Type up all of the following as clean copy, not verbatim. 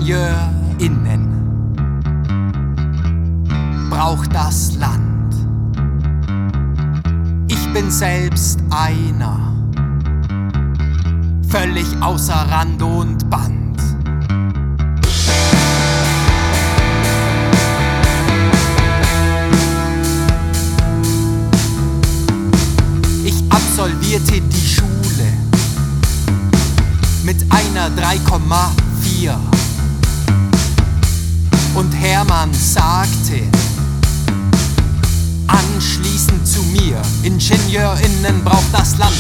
IngenieurInnen braucht das Land. Ich bin selbst einer, völlig außer Rand und Band. Ich absolvierte die Schule mit einer 3,4 und Hermann sagte anschließend zu mir: IngenieurInnen braucht das Land.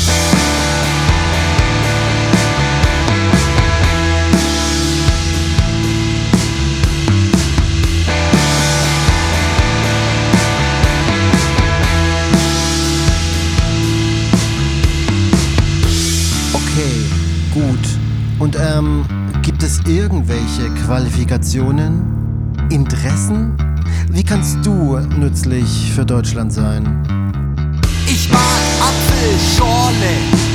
Okay, gut. Und gibt es irgendwelche Qualifikationen? Interessen? Wie kannst du nützlich für Deutschland sein? Ich mag Apfelschorle